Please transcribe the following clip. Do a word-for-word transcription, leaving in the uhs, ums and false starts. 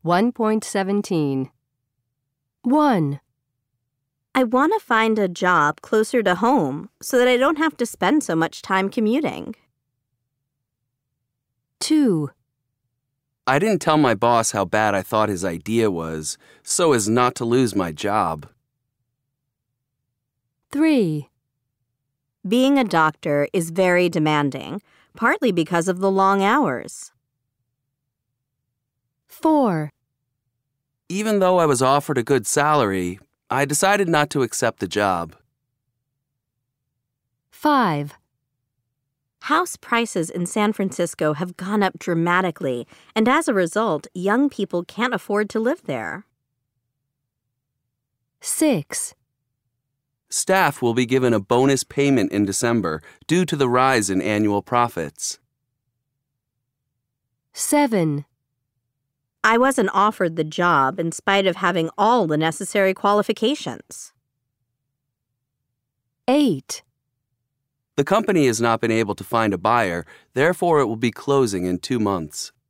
one point seventeen. one. I want to find a job closer to home so that I don't have to spend so much time commuting. two. I didn't tell my boss how bad I thought his idea was, so as not to lose my job. three. Being a doctor is very demanding, partly because of the long hours. four. Even though I was offered a good salary, I decided not to accept the job. five. House prices in San Francisco have gone up dramatically, and as a result, young people can't afford to live there. six. Staff will be given a bonus payment in December due to the rise in annual profits. seven. I wasn't offered the job in spite of having all the necessary qualifications. eight. The company has not been able to find a buyer, therefore it will be closing in two months.